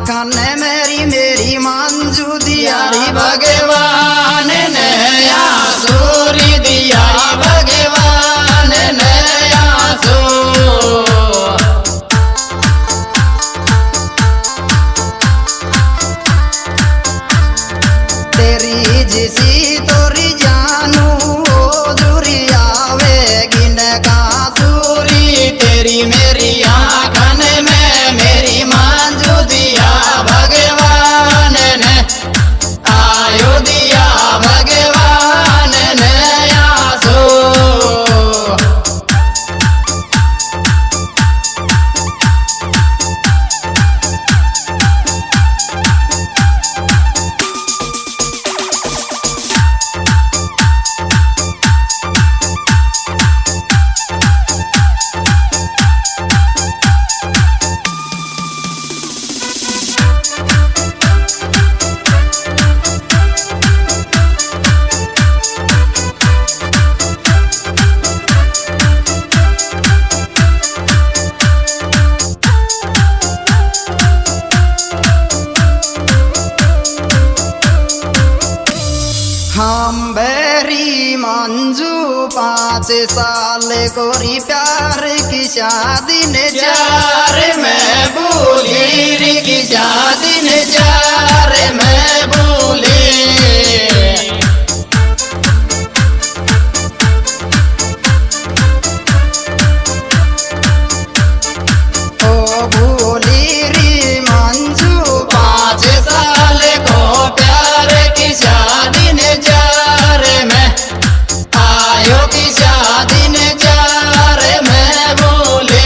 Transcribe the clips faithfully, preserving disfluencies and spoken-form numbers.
खाने मेरी मेरी मंजू दियारी भगवान ने आसूरी दिया भगवान ने आसू तेरी जिसी तोरी जानू जोरी आवेगी न का सूरी तेरी मेरी आँखन में मेरी मंजू दिया भगवान ने आयो दिया भगवान ने आसो हम बेरी मंजू पाँच साल कोरी प्यार की शादी ने चार में भूली की शादी ने चार में भूली ओ भूली री मंजू पाँच साल को प्यार की शादी ने चार में आयो की शादी ने चार में बोले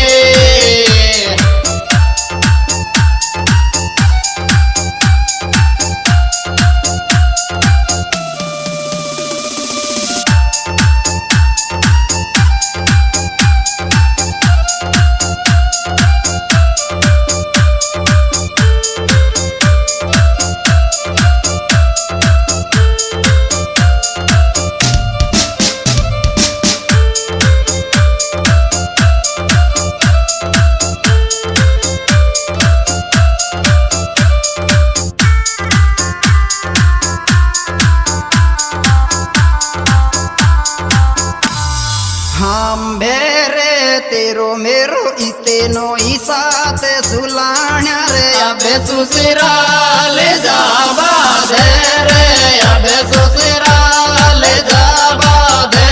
हम बेरे तेरो मेरो इतेनो ही साथ सुलाण्या रे अबे सुसराल जाबा दे रे अबे सुसराल जाबा दे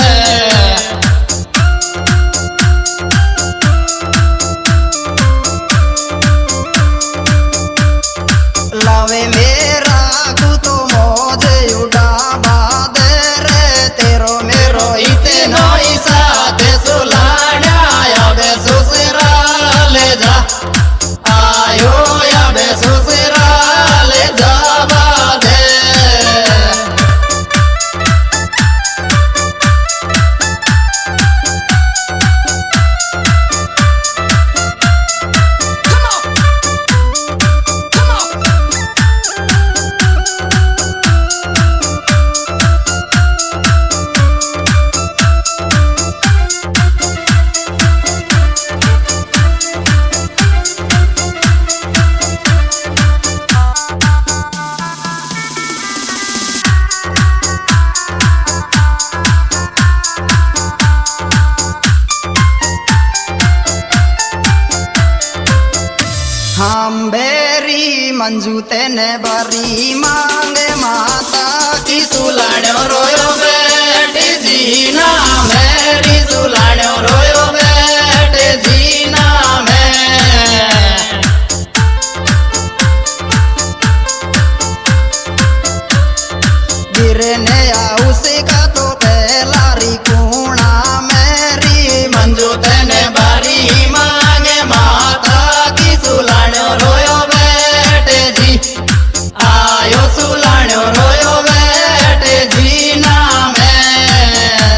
लावे मेरा कुतो मोजे उड़ाबा दे रे तेरो मेरो इतेनो ही साथ सुलाण्या अबे सुसराल जा आयो अबे सुसराल जाबा दे हम बेरी मंजू तेने बरी मांगे माता की सुलाण्यो रोयो बेटे जीना मेरी सुलाण्यो रोयो बेटे जीना में गिरने उसी का तो पहला री कूणा मेरी मंजू तेने बरी मांगे माता की सुलाण्यो रोयो बेटे जी आयो सुलाण्यो रोयो बेटे जी ना में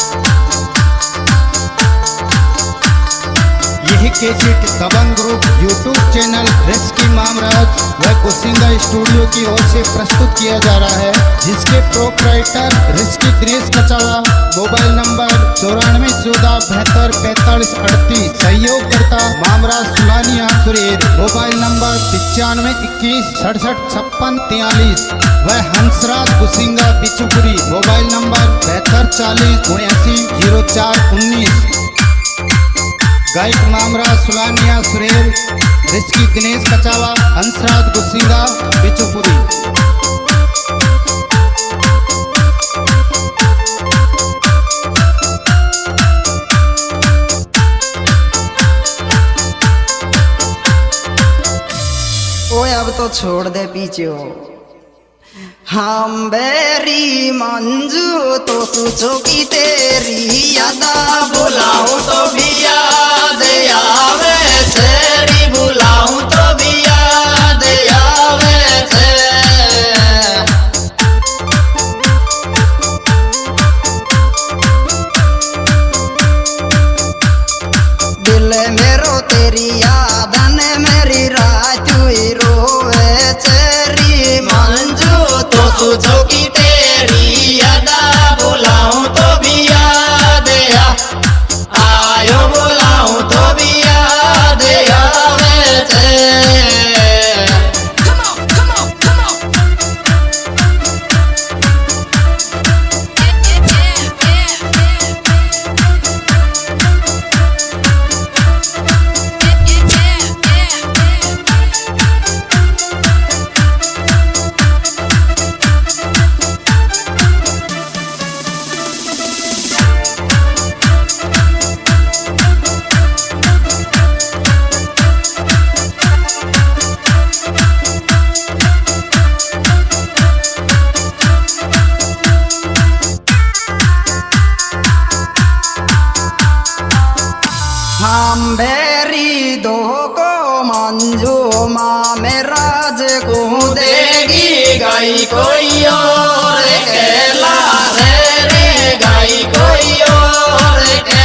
यह cassette Dabang group YouTube channel Riski Mamraj व कुसिंगा स्टूडियो की ओर से प्रस्तुत किया जा रहा है, जिसके proprietor Riski Dinesh Kachawa. Mobile number चौरानवे चौदह बहत्तर पैंतालीस अड़तीस। सहयोगकर्ता मामराज सुलानिया सुरेर। मोबाइल नंबर पिचानवे इक्कीस सड़सठ छप्पन तियालीस व हंसराज कुसिंगा बिचुपुरी। मोबाइल नंबर बहत्तर चालीस उन्यासी जीरो चार उन्नीस। गायक मामराज सुलानिया सुरेर, रिस्की दिनेश कचावा, हंसराज कुसिंगा बिचुपुरी। ओए अब तो छोड़ दे पीछे। हम बेरी मंजू तो सोचो की तेरी यादा बुलाऊं तो भी याद आवे तेरी, बुलाऊं तो भी याद आवे ते। दिल मेरो तेरी याद ने मेरी रात हुई रोवे तेरी मंजू तो सोचो की तेरी यादा बुलाऊं तो भी याद आयो, बुलाऊं तो भी याद आवे ते। Come on, come on, come on. हम बेरी दो को मंजू माँ में राज को देगी गाई कोई और केला रे रे गाई कोई और